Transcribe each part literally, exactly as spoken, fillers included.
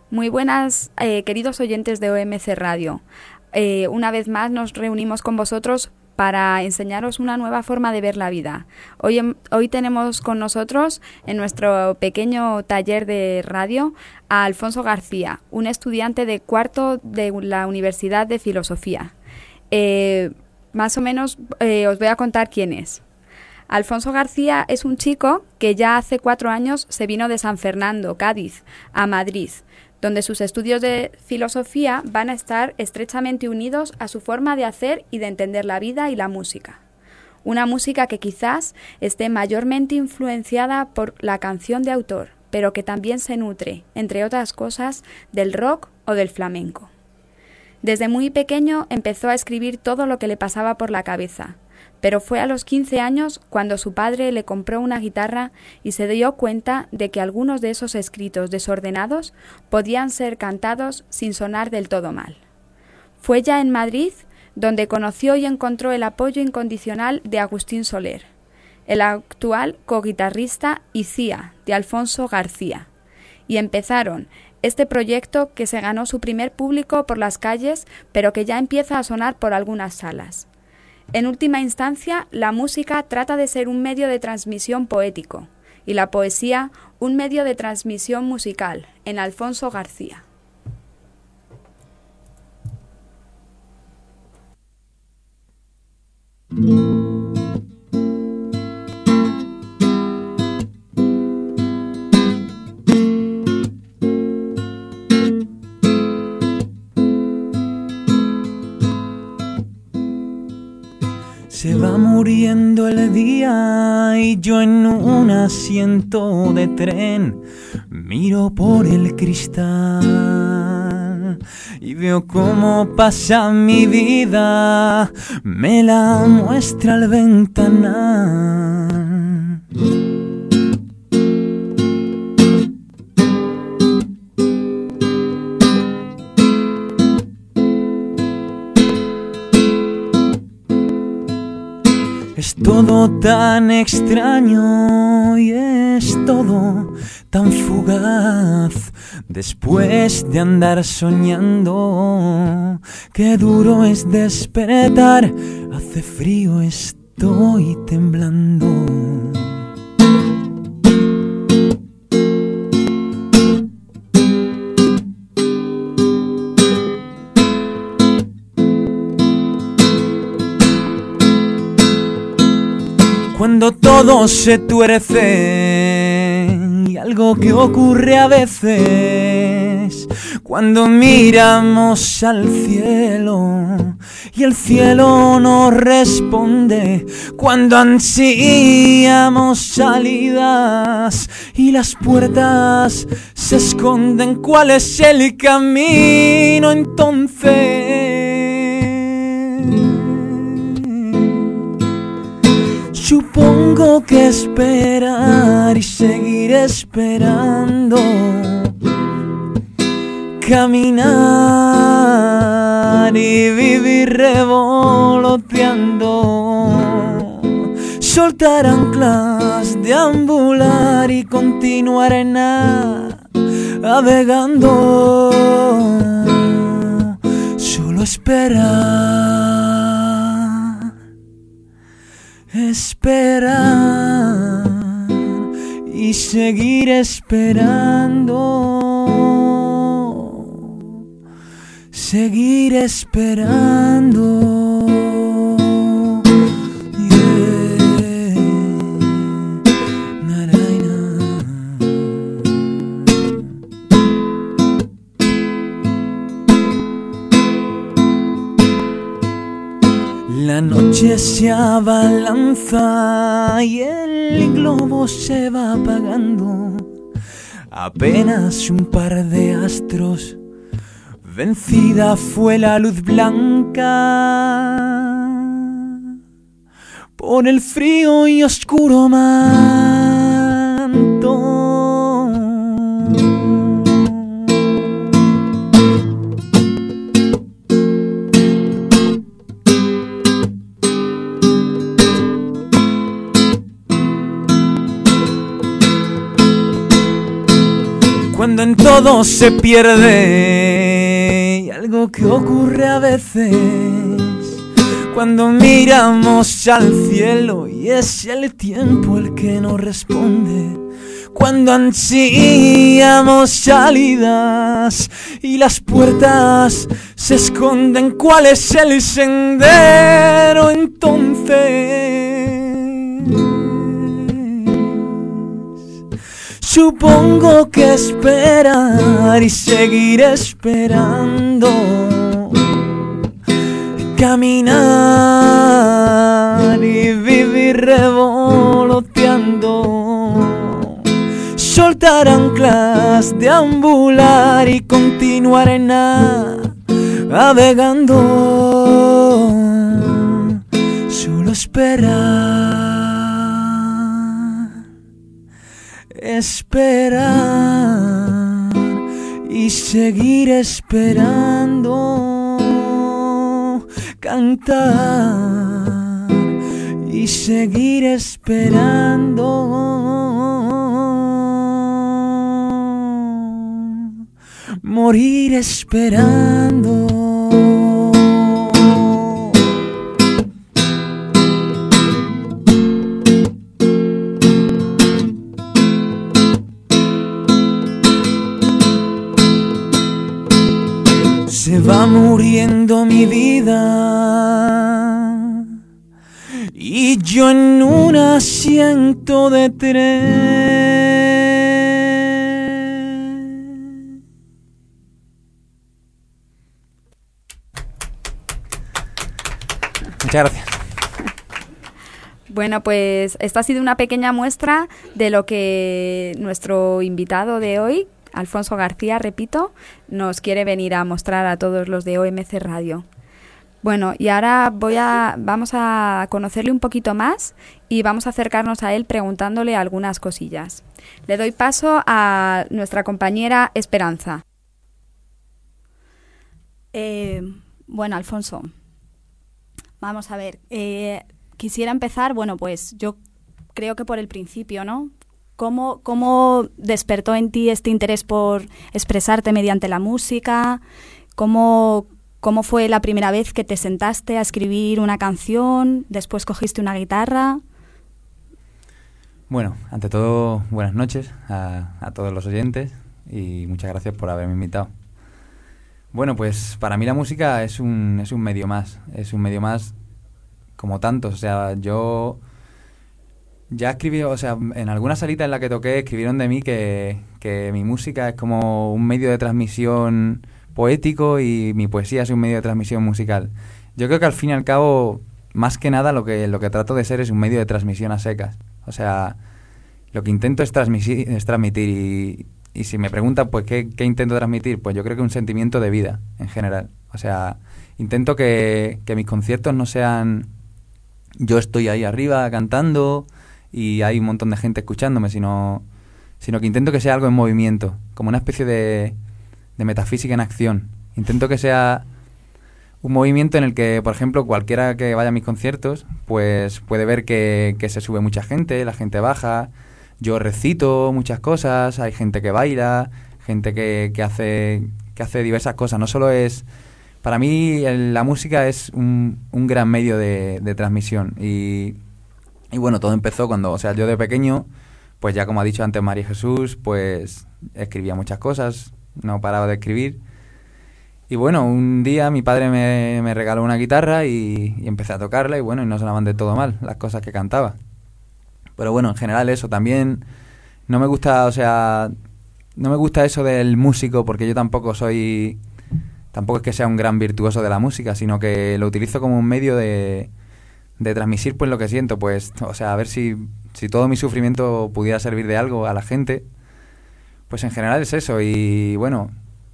Muy buenas, eh, queridos oyentes de O M C Radio. Eh, una vez más nos reunimos con vosotros para enseñaros una nueva forma de ver la vida. Hoy, em, hoy tenemos con nosotros, en nuestro pequeño taller de radio, a Alfonso García, un estudiante de cuarto de la Universidad de Filosofía. Eh, más o menos eh, os voy a contar quién es. Alfonso García es un chico que ya hace cuatro años se vino de San Fernando, Cádiz, a Madrid, donde sus estudios de filosofía van a estar estrechamente unidos a su forma de hacer y de entender la vida y la música. Una música que quizás esté mayormente influenciada por la canción de autor, pero que también se nutre, entre otras cosas, del rock o del flamenco. Desde muy pequeño empezó a escribir todo lo que le pasaba por la cabeza, pero fue a los quince años cuando su padre le compró una guitarra y se dio cuenta de que algunos de esos escritos desordenados podían ser cantados sin sonar del todo mal. Fue ya en Madrid donde conoció y encontró el apoyo incondicional de Agustín Soler, el actual coguitarrista y C I A de Alfonso García, y empezaron este proyecto que se ganó su primer público por las calles, pero que ya empieza a sonar por algunas salas. En última instancia, la música trata de ser un medio de transmisión poético y la poesía un medio de transmisión musical en Alfonso García. Se va muriendo el día y yo en un asiento de tren miro por el cristal y veo cómo pasa mi vida, me la muestra el ventanal. Es todo tan extraño y es todo tan fugaz. Después de andar soñando, qué duro es despertar. Hace frío, estoy temblando. Cuando todo se tuerce y algo que ocurre a veces, cuando miramos al cielo y el cielo no responde, cuando ansíamos salidas y las puertas se esconden, ¿cuál es el camino entonces? Supongo que esperar y seguir esperando, caminar y vivir revoloteando, soltar anclas, deambular y continuar navegando, solo esperar. Esperar y seguir esperando, seguir esperando. Yeah. Naraina. La noche se abalanza y el globo se va apagando. Apenas un par de astros, vencida fue la luz blanca por el frío y oscuro manto. cuando en todo se pierde. Y algo que ocurre a veces cuando miramos al cielo y es el tiempo el que nos responde. Cuando ansíamos salidas y las puertas se esconden, ¿cuál es el sendero entonces? Supongo que esperar y seguir esperando, caminar y vivir revoloteando, soltar anclas, deambular y continuar en navegando. Solo esperar, esperar y seguir esperando, cantar y seguir esperando, morir esperando. Se va muriendo mi vida y yo en un asiento de tren. Muchas gracias. Bueno, pues esta ha sido una pequeña muestra de lo que nuestro invitado de hoy, Alfonso García, repito, nos quiere venir a mostrar a todos los de O M C Radio. Bueno, y ahora voy a, vamos a conocerle un poquito más y vamos a acercarnos a él preguntándole algunas cosillas. Le doy paso a nuestra compañera Esperanza. Eh, bueno, Alfonso, vamos a ver. Eh, quisiera empezar, bueno, pues yo creo que por el principio, ¿no? ¿Cómo, ¿Cómo despertó en ti este interés por expresarte mediante la música? ¿Cómo, ¿Cómo fue la primera vez que te sentaste a escribir una canción? ¿Después cogiste una guitarra? Bueno, ante todo, buenas noches a, a todos los oyentes y muchas gracias por haberme invitado. Bueno, pues para mí la música es un, es un medio más, es un medio más como tantos. O sea, yo... Ya escribí, o sea, en alguna salita en la que toqué escribieron de mí que, que mi música es como un medio de transmisión poético y mi poesía es un medio de transmisión musical. Yo creo que al fin y al cabo, más que nada, lo que, lo que trato de ser es un medio de transmisión a secas. O sea, lo que intento es transmitir, es transmitir y, y si me preguntan, pues, ¿qué, ¿qué intento transmitir? Pues yo creo que un sentimiento de vida, en general. O sea, intento que, que mis conciertos no sean yo estoy ahí arriba cantando y hay un montón de gente escuchándome, sino, sino que intento que sea algo en movimiento, como una especie de, de metafísica en acción. Intento que sea un movimiento en el que, por ejemplo, cualquiera que vaya a mis conciertos, pues puede ver que, que se sube mucha gente, la gente baja, yo recito muchas cosas, hay gente que baila, gente que, que hace que hace diversas cosas. No solo es... Para mí el, la música es un, un gran medio de, de transmisión y... Y bueno, todo empezó cuando, o sea, yo de pequeño, pues ya como ha dicho antes María Jesús, pues escribía muchas cosas, no paraba de escribir. Y bueno, un día mi padre me, me regaló una guitarra y, y empecé a tocarla y bueno, y no sonaban de todo mal las cosas que cantaba. Pero bueno, en general eso, también no me gusta, o sea, no me gusta eso del músico porque yo tampoco soy, tampoco es que sea un gran virtuoso de la música, sino que lo utilizo como un medio de... de transmitir pues lo que siento, pues, o sea, a ver si, si todo mi sufrimiento pudiera servir de algo a la gente, pues en general es eso, y bueno,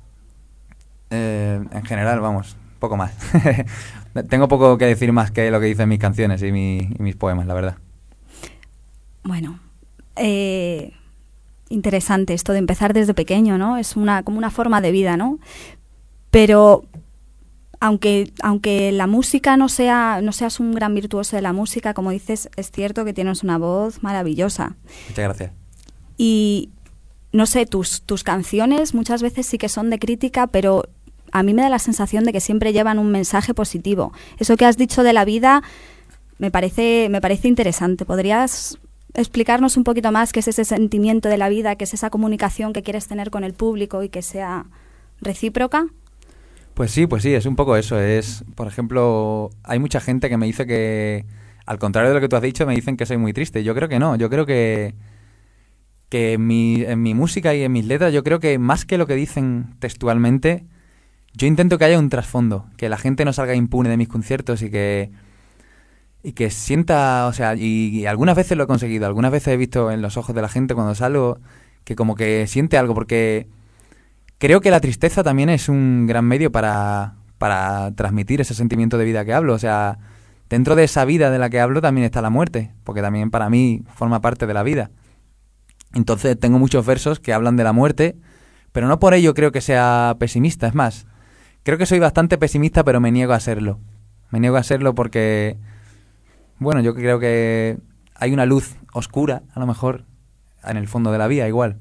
eh, en general, vamos, poco más. Tengo poco que decir más que lo que dicen mis canciones y, mi, y mis poemas, la verdad. Bueno, eh, interesante esto de empezar desde pequeño, ¿no? Es una como una forma de vida, ¿no? Pero... Aunque, aunque la música no sea no seas un gran virtuoso de la música, como dices, es cierto que tienes una voz maravillosa. Muchas gracias. Y no sé, tus, tus canciones muchas veces sí que son de crítica, pero a mí me da la sensación de que siempre llevan un mensaje positivo. Eso que has dicho de la vida me parece, me parece interesante. ¿Podrías explicarnos un poquito más qué es ese sentimiento de la vida, qué es esa comunicación que quieres tener con el público y que sea recíproca? Pues sí, pues sí, es un poco eso. Es, por ejemplo, hay mucha gente que me dice que, al contrario de lo que tú has dicho, me dicen que soy muy triste. Yo creo que no, yo creo que, que en mi, en mi música y en mis letras, yo creo que más que lo que dicen textualmente, yo intento que haya un trasfondo, que la gente no salga impune de mis conciertos y que y que sienta, o sea, y, y algunas veces lo he conseguido, algunas veces he visto en los ojos de la gente cuando salgo que como que siente algo, porque creo que la tristeza también es un gran medio para, para transmitir ese sentimiento de vida que hablo, o sea, dentro de esa vida de la que hablo también está la muerte, porque también para mí forma parte de la vida. Entonces tengo muchos versos que hablan de la muerte, pero no por ello creo que sea pesimista, es más, creo que soy bastante pesimista, pero me niego a serlo. Me niego a serlo porque, bueno, yo creo que hay una luz oscura, a lo mejor, en el fondo de la vida, igual.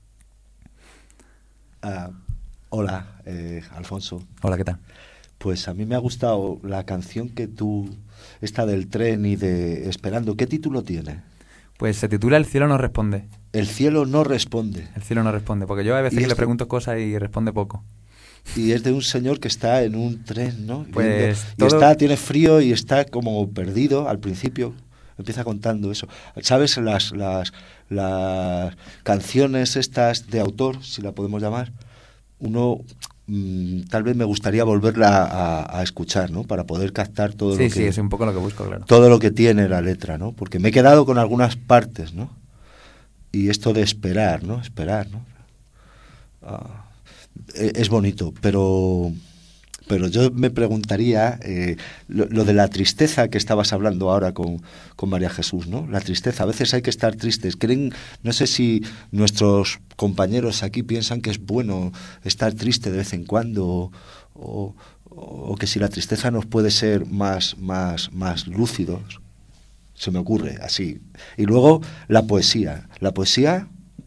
Uh, hola, eh, Alfonso. Hola, ¿qué tal? Pues a mí me ha gustado la canción que tú, esta del tren y de Esperando. ¿Qué título tiene? Pues se titula El cielo no responde. El cielo no responde. El cielo no responde, porque yo a veces le pregunto cosas y responde poco. Y es de un señor que está en un tren, ¿no? Pues y todo... está, tiene frío y está como perdido al principio. Empieza contando eso. ¿Sabes? Las, las, las canciones estas de autor, si la podemos llamar, uno mmm, tal vez me gustaría volverla a, a escuchar, ¿no? Para poder captar todo sí, lo que... Sí, sí, es un poco lo que busco, claro. Todo lo que tiene la letra, ¿no? Porque me he quedado con algunas partes, ¿no? Y esto de esperar, ¿no? Esperar, ¿no? Ah, es bonito, pero... Pero yo me preguntaría, eh, lo, lo de la tristeza que estabas hablando ahora con, con María Jesús, ¿no? La tristeza, a veces hay que estar tristes. ¿Creen, no sé si nuestros compañeros aquí piensan que es bueno estar triste de vez en cuando, o, o, o que si la tristeza nos puede ser más, más, más lúcidos? Se me ocurre así. Y luego la poesía. ¿La poesía?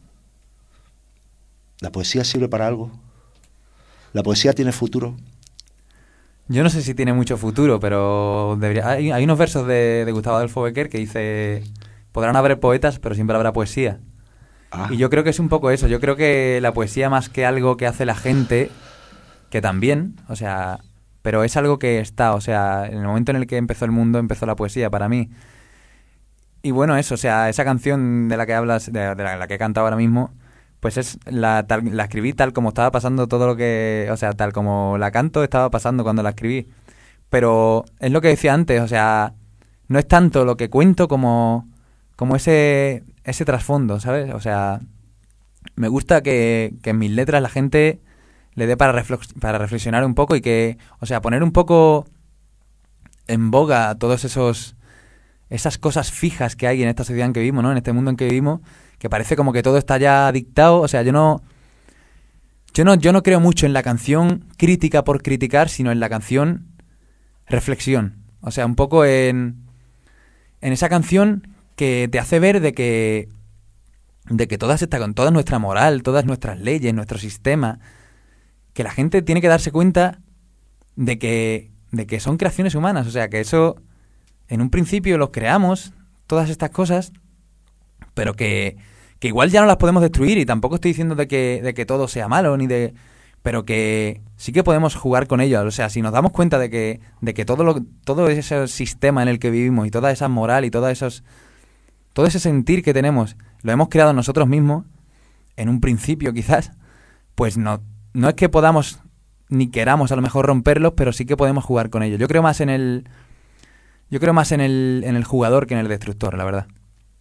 ¿La poesía sirve para algo? ¿La poesía tiene futuro? Yo no sé si tiene mucho futuro, pero debería... hay, hay unos versos de, de Gustavo Adolfo Bécquer que dice: podrán haber poetas, pero siempre habrá poesía. Ah. Y yo creo que es un poco eso. Yo creo que la poesía, más que algo que hace la gente, que también, o sea, pero es algo que está, o sea, en el momento en el que empezó el mundo, empezó la poesía para mí. Y bueno, eso, o sea, esa canción de la que hablas, de, de la, la que he cantado ahora mismo, pues es la, tal, la escribí tal como estaba pasando todo lo que... O sea, tal como la canto estaba pasando cuando la escribí. Pero es lo que decía antes, o sea, no es tanto lo que cuento como, como ese, ese trasfondo, ¿sabes? O sea, me gusta que, que en mis letras la gente le dé para, reflex, para reflexionar un poco y que... O sea, poner un poco en boga todos esos... esas cosas fijas que hay en esta sociedad en que vivimos, ¿no? En este mundo en que vivimos, que parece como que todo está ya dictado. O sea, yo no yo no yo no creo mucho en la canción crítica por criticar, sino en la canción reflexión. O sea, un poco en en esa canción que te hace ver de que de que toda esta con toda nuestra moral, todas nuestras leyes, nuestro sistema, que la gente tiene que darse cuenta de que de que son creaciones humanas, o sea, que eso en un principio los creamos, todas estas cosas, pero que, que igual ya no las podemos destruir, y tampoco estoy diciendo de que, de que todo sea malo, ni de, pero que sí que podemos jugar con ello. O sea, si nos damos cuenta de que, de que todo lo, todo ese sistema en el que vivimos y toda esa moral y toda esos, todo ese sentir que tenemos, lo hemos creado nosotros mismos, en un principio quizás, pues no, no es que podamos ni queramos a lo mejor romperlos, pero sí que podemos jugar con ellos. Yo creo más en el... Yo creo más en el, en el jugador que en el destructor, la verdad.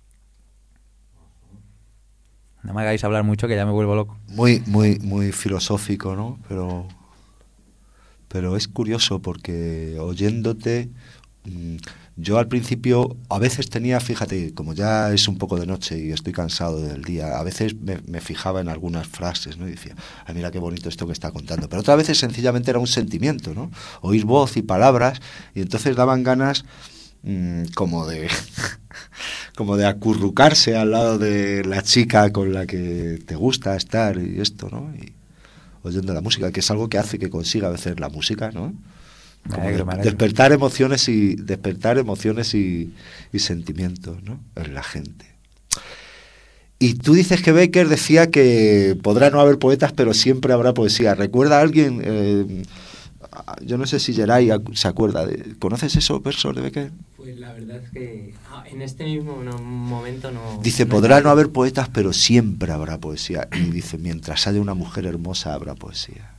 No me hagáis hablar mucho que ya me vuelvo loco. Muy, muy, muy filosófico, ¿no? Pero, pero es curioso porque oyéndote, mmm, yo al principio a veces tenía, fíjate, como ya es un poco de noche y estoy cansado del día, a veces me, me fijaba en algunas frases, ¿no? Y decía, ay, mira qué bonito esto que está contando. Pero otras veces sencillamente era un sentimiento, ¿no? Oír voz y palabras, y entonces daban ganas mmm, como de como de acurrucarse al lado de la chica con la que te gusta estar y esto, ¿no? Y oyendo la música, que es algo que hace que consiga a veces la música, ¿no? Me Como alegro, de- me alegro. despertar emociones y despertar emociones y, y sentimientos, ¿no? En la gente. Y tú dices que Becker decía que podrá no haber poetas, pero siempre habrá poesía. ¿Recuerda a alguien? Eh, yo no sé si Geray ac- se acuerda. De, ¿conoces esos versos de Becker? Pues la verdad es que ah, en este mismo no- momento no... Dice, no he podrá no podido. haber poetas, pero siempre habrá poesía. Y dice, mientras haya una mujer hermosa, habrá poesía.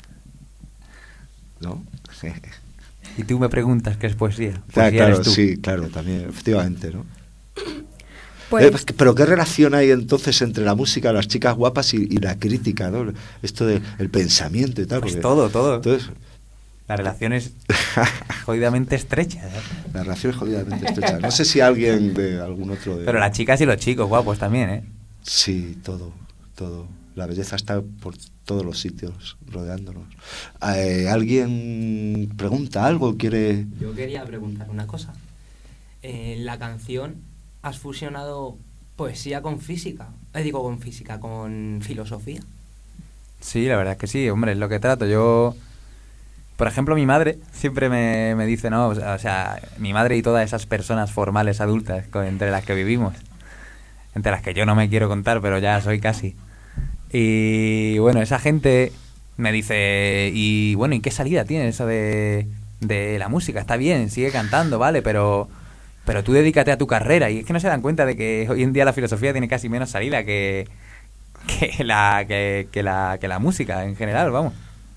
¿No? Y tú me preguntas qué es poesía. Claro, Poesía claro, eres tú. sí, claro, también, efectivamente, ¿no? Pues, Eh, pero ¿qué relación hay entonces entre la música, las chicas guapas y, y la crítica, ¿no? Esto del el pensamiento y tal. Pues porque- todo, todo. Entonces, La relación es jodidamente estrecha. ¿eh? la relación es jodidamente estrecha. No sé si alguien de algún otro... De... Pero las chicas y los chicos guapos también, ¿eh? Sí, todo, todo. La belleza está por todos los sitios rodeándonos. Eh, ¿Alguien pregunta algo? ¿Quiere...? Yo quería preguntar una cosa. En la canción has fusionado poesía con física. Eh, digo, con física, con filosofía. Sí, la verdad es que sí, hombre, es lo que trato. Yo, por ejemplo, mi madre siempre me, me dice, no, o sea, o sea, mi madre y todas esas personas formales adultas con- entre las que vivimos, entre las que yo no me quiero contar, pero ya soy casi. Y bueno, esa gente me dice, y bueno, ¿y qué salida tiene eso de, de la música? Está bien, sigue cantando, vale, pero... Pero tú dedícate a tu carrera. Y es que no se dan cuenta de que hoy en día la filosofía tiene casi menos salida que, que, la, que, que, la, que la música en general, vamos.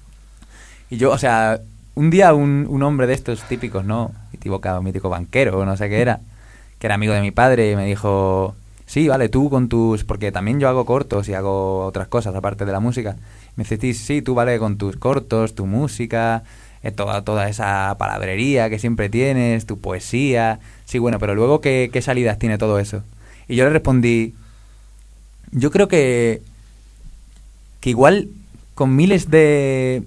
Y yo, o sea, un día un, un hombre de estos típicos, ¿no? Equivocado, mítico banquero, o no sé qué era, que era amigo de mi padre, me dijo, sí, vale, tú con tus... Porque también yo hago cortos y hago otras cosas aparte de la música. Me dice, sí, sí, tú vale con tus cortos, tu música... Eh, toda, toda esa palabrería que siempre tienes, tu poesía. Sí, bueno, pero luego, ¿qué, qué salidas tiene todo eso? Y yo le respondí, yo creo que, que igual con miles de,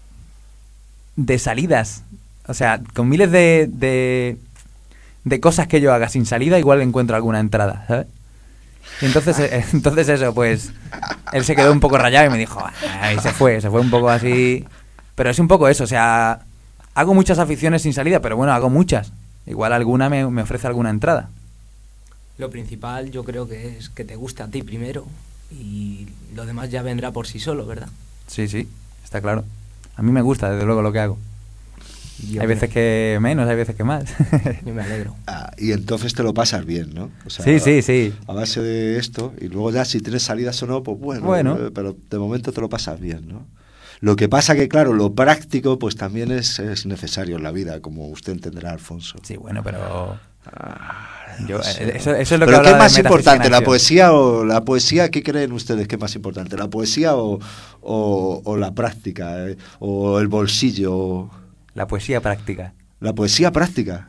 de salidas, o sea, con miles de, de, de cosas que yo haga sin salida, igual encuentro alguna entrada, ¿sabes? Y entonces, eh, entonces eso, pues, él se quedó un poco rayado y me dijo, ah, y se fue, se fue un poco así... Pero es un poco eso, o sea, hago muchas aficiones sin salida, pero bueno, hago muchas. Igual alguna me, me ofrece alguna entrada. Lo principal yo creo que es que te guste a ti primero y lo demás ya vendrá por sí solo, ¿verdad? Sí, sí, está claro. A mí me gusta, desde luego, lo que hago. Yo Hay me- veces que menos, hay veces que más. Yo me alegro. Ah, y entonces te lo pasas bien, ¿no? O sea, Sí, sí, sí. A base de esto, y luego ya si tienes salidas o no, pues bueno, Bueno. eh, pero de momento te lo pasas bien, ¿no? Lo que pasa que, claro, lo práctico pues también es, es necesario en la vida, como usted entenderá, Alfonso. Sí, bueno, pero... Yo, No sé. eh, eso, eso es lo que ¿Pero qué hablaba es de más metafísica importante, en la acción. poesía o la poesía? ¿Qué creen ustedes que es más importante, la poesía o, o, o la práctica, eh? O el bolsillo? La poesía práctica. La poesía práctica.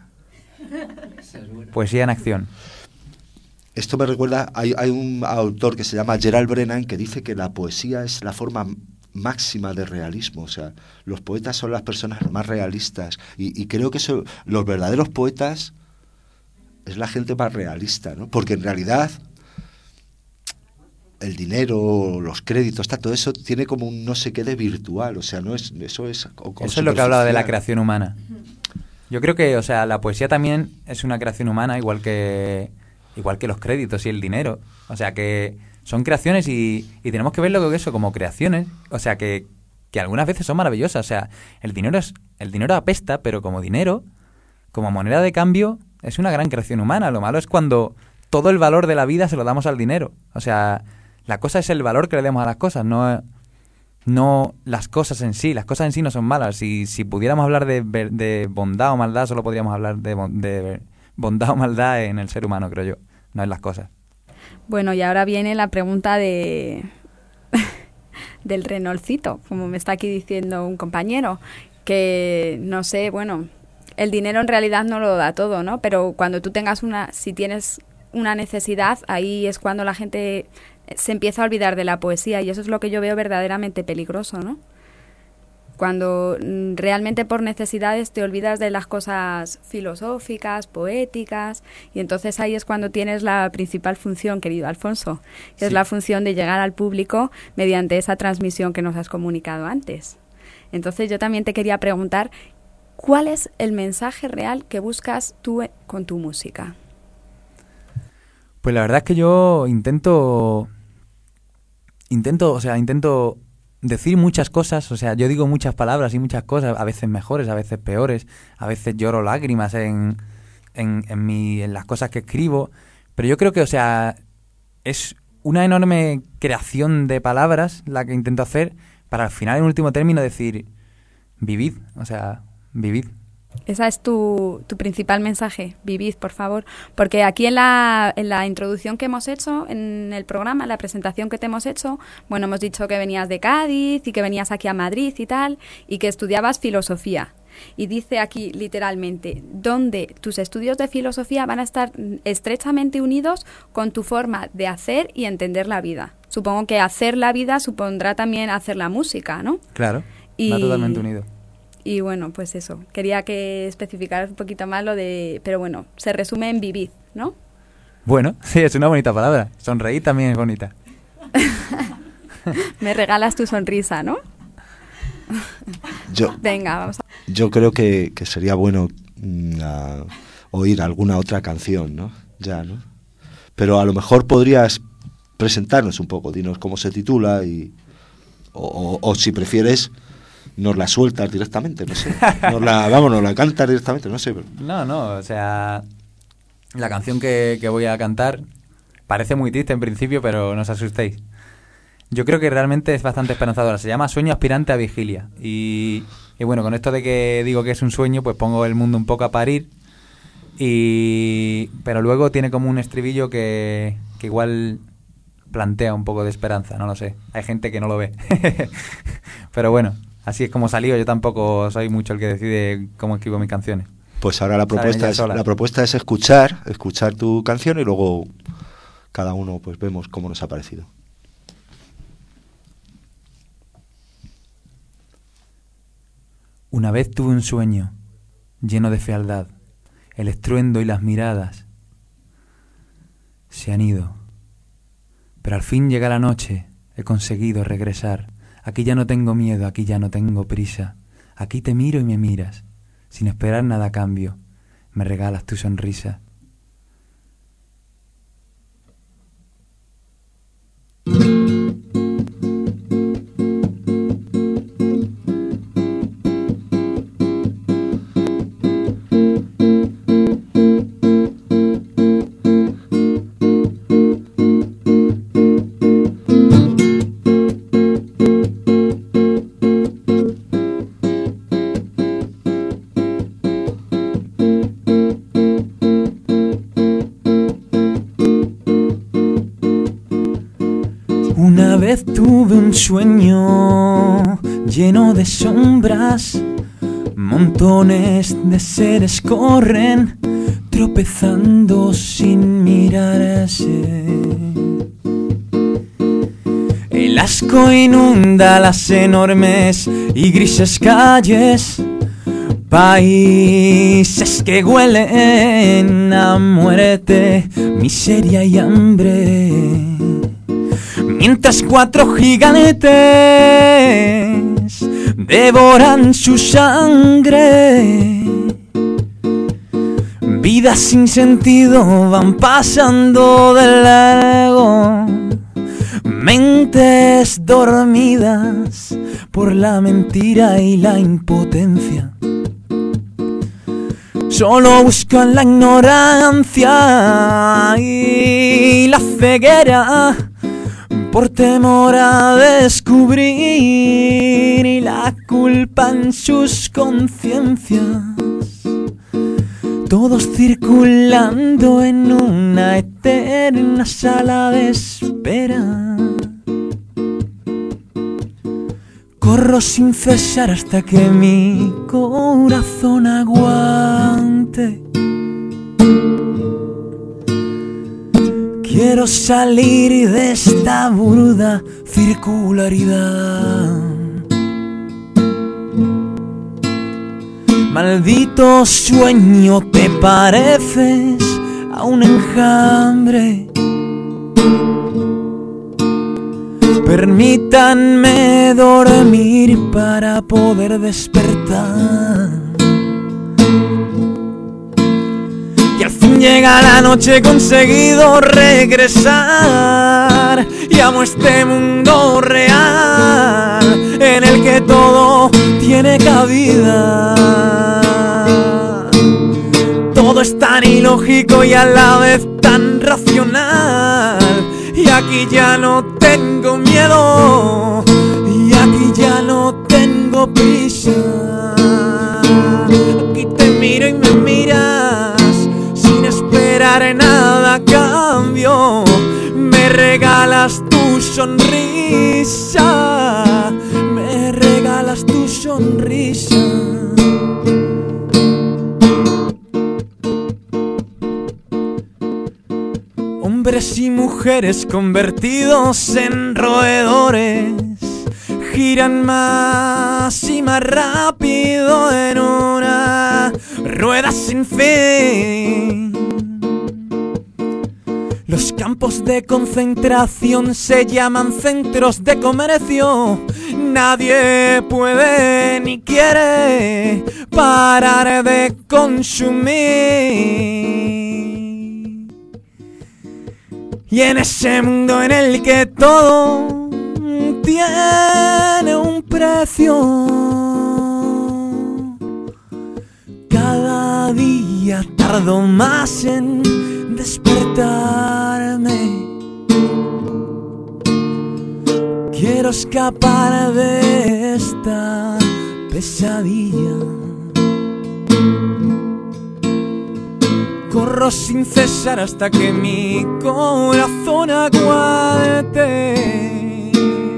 Poesía en acción. Esto me recuerda, hay, hay un autor que se llama Gerald Brennan que dice que la poesía es la forma máxima de realismo, o sea, los poetas son las personas más realistas y, y creo que eso, los verdaderos poetas es la gente más realista, ¿no? Porque en realidad el dinero, los créditos, está, todo eso tiene como un no sé qué de virtual, o sea, no es eso es o- o Eso es lo que hablaba de la superficial. creación humana. Yo creo que, o sea, la poesía también es una creación humana, igual que igual que los créditos y el dinero. O sea, que son creaciones y, y tenemos que verlo que eso como creaciones. O sea, que, que algunas veces son maravillosas. O sea, el dinero es el dinero apesta, pero como dinero, como moneda de cambio, es una gran creación humana. Lo malo es cuando todo el valor de la vida se lo damos al dinero. O sea, la cosa es el valor que le demos a las cosas, no no las cosas en sí. Las cosas en sí no son malas. Si, si pudiéramos hablar de, de bondad o maldad, solo podríamos hablar de, bon- de bondad o maldad en el ser humano, creo yo, no en las cosas. bueno, y ahora viene la pregunta de del Renaultcito, como me está aquí diciendo un compañero, que no sé, bueno, el dinero en realidad no lo da todo, ¿no? Pero cuando tú tengas una, si tienes una necesidad, ahí es cuando la gente se empieza a olvidar de la poesía y eso es lo que yo veo verdaderamente peligroso, ¿no? cuando mm, realmente por necesidades te olvidas de las cosas filosóficas, poéticas, y entonces ahí es cuando tienes la principal función, querido Alfonso, que sí. es la función de llegar al público mediante esa transmisión que nos has comunicado antes. Entonces yo también te quería preguntar, ¿cuál es el mensaje real que buscas tú con tu música? Pues la verdad es que yo intento, intento, o sea, intento decir muchas cosas, o sea, yo digo muchas palabras y muchas cosas, a veces mejores, a veces peores, a veces lloro lágrimas en, en, en, mi, en las cosas que escribo, pero yo creo que, o sea, es una enorme creación de palabras la que intento hacer para al final, en último término, decir, vivid, o sea, vivid. Esa es tu, tu principal mensaje, vivid, por favor. Porque aquí en la, en la introducción que hemos hecho, en el programa, en la presentación que te hemos hecho, bueno, hemos dicho que venías de Cádiz y que venías aquí a Madrid y tal, y que estudiabas filosofía. Y dice aquí literalmente, donde tus estudios de filosofía van a estar estrechamente unidos con tu forma de hacer y entender la vida. Supongo que hacer la vida supondrá también hacer la música, ¿no? Claro, y, va totalmente unido. Y bueno, pues eso, quería que especificaras un poquito más lo de... Pero bueno, se resume en vivid, ¿no? Bueno, sí, es una bonita palabra. Sonreír también es bonita. Me regalas tu sonrisa, ¿no? Yo, Venga, vamos a... Yo creo que, que sería bueno mm, a, oír alguna otra canción, ¿no? Ya, ¿no? Pero a lo mejor podrías presentarnos un poco, dinos cómo se titula y... O, o, o si prefieres... nos la sueltas directamente, no sé. Nos la, vamos, nos la cantas directamente, no sé. Pero... No, no, o sea, la canción que, que voy a cantar parece muy triste en principio, pero no os asustéis. Yo creo que realmente es bastante esperanzadora. Se llama Sueño aspirante a vigilia. Y, y bueno, con esto de que digo que es un sueño, pues pongo el mundo un poco a parir. Y pero luego tiene como un estribillo que, que igual plantea un poco de esperanza, no lo sé. Hay gente que no lo ve. Pero bueno, así es como salió. Yo tampoco soy mucho el que decide cómo escribo mis canciones. Pues ahora la propuesta es, la propuesta es escuchar, escuchar tu canción y luego cada uno pues vemos cómo nos ha parecido. Una vez tuve un sueño lleno de fealdad. El estruendo y las miradas se han ido. Pero al fin llega la noche, he conseguido regresar. Aquí ya no tengo miedo, aquí ya no tengo prisa. Aquí te miro y me miras, sin esperar nada a cambio. Me regalas tu sonrisa. Una vez tuve un sueño lleno de sombras, montones de seres corren tropezando sin mirarse. El asco inunda las enormes y grises calles, países que huelen a muerte, miseria y hambre. Mientras cuatro gigantes devoran su sangre, vidas sin sentido van pasando de largo, mentes dormidas por la mentira y la impotencia. Solo buscan la ignorancia y la ceguera por temor a descubrir y la culpa en sus conciencias. Todos circulando en una eterna sala de espera. Corro sin cesar hasta que mi corazón aguante. Quiero salir de esta burda circularidad. Maldito sueño, te pareces a un enjambre. Permítanme dormir para poder despertar. Y al fin llega la noche, he conseguido regresar. Y amo este mundo real en el que todo tiene cabida. Todo es tan ilógico y a la vez tan racional. Y aquí ya no tengo miedo, y aquí ya no tengo prisa. Aquí te miro y me miras sin esperar nada a cambio. Me regalas tu sonrisa, me regalas tu sonrisa. Hombres y mujeres convertidos en roedores giran más y más rápido en una rueda sin fin. Los campos de concentración se llaman centros de comercio. Nadie puede ni quiere parar de consumir. Y en ese mundo en el que todo tiene un precio, cada día tardo más en despertarme. Quiero escapar de esta pesadilla. Corro sin cesar hasta que mi corazón aguante.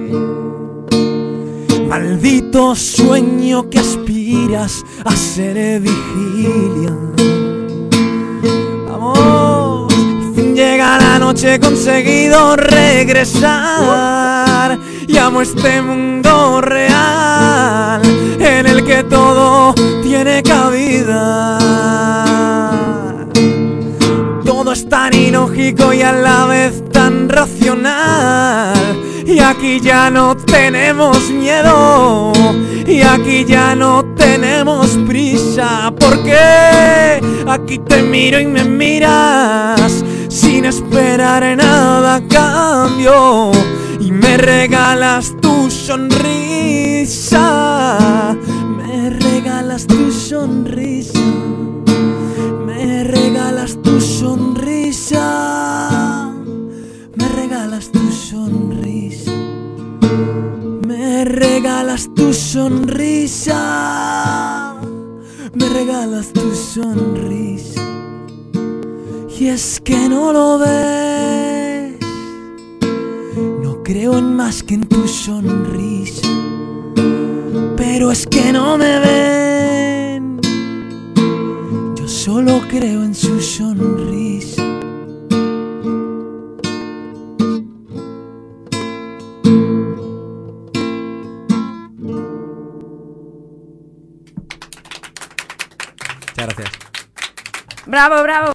Maldito sueño que aspiras a ser vigilia. Vamos, al fin llega la noche, he conseguido regresar. Y amo este mundo real en el que todo tiene cabida. Todo es tan ilógico y a la vez tan racional. Y aquí ya no tenemos miedo, y aquí ya no tenemos prisa. Porque aquí te miro y me miras sin esperar nada a cambio. Y me regalas tu sonrisa, me regalas tu sonrisa. Me regalas tu sonrisa, me regalas tu sonrisa, me regalas tu sonrisa, me regalas tu sonrisa. Y es que no lo ves, no creo en más que en tu sonrisa, pero es que no me ven, solo creo en su sonrisa. Muchas gracias. ¡Bravo, bravo!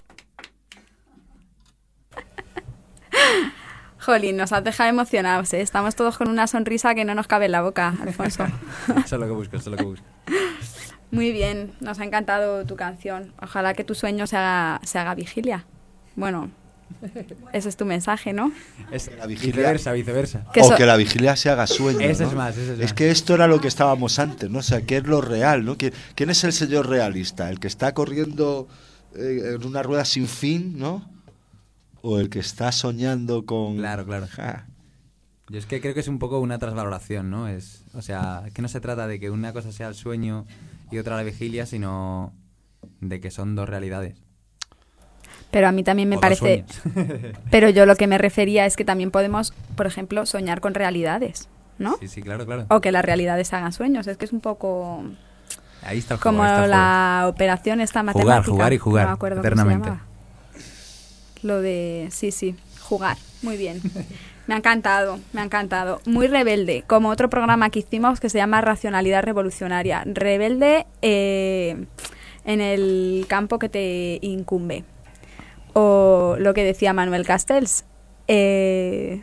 Jolín, nos has dejado emocionados, ¿eh? Estamos todos con una sonrisa que no nos cabe en la boca, Alfonso. Eso es lo que busco, eso es lo que busco. Muy bien, nos ha encantado tu canción. Ojalá que tu sueño se haga, se haga vigilia. Bueno, ese es tu mensaje, ¿no? Es la vigilia, viceversa, viceversa. O so que la vigilia se haga sueño, ese ¿no? es más, ese es más. Es que esto era lo que estábamos antes, ¿no? O sea, ¿qué es lo real, no? ¿Quién, quién es el señor realista? ¿El que está corriendo eh, en una rueda sin fin, no? ¿O el que está soñando con...? Claro, claro. Ja. Yo es que creo que es un poco una transvaloración, ¿no? Es, o sea, que no se trata de que una cosa sea el sueño y otra la vigilia, sino de que son dos realidades. Pero a mí también me o parece... Pero yo lo que me refería es que también podemos, por ejemplo, soñar con realidades, ¿no? Sí, sí, claro, claro. O que las realidades hagan sueños. Es que es un poco... Ahí está el juego, como ahí está el la juego. operación esta matemática. Jugar, jugar y jugar, no me acuerdo eternamente. Cómo se llamaba. Lo de... Sí, sí, jugar. Muy bien. Me ha encantado, me ha encantado. Muy rebelde, como otro programa que hicimos que se llama Racionalidad Revolucionaria. Rebelde eh, en el campo que te incumbe. O lo que decía Manuel Castells. Eh...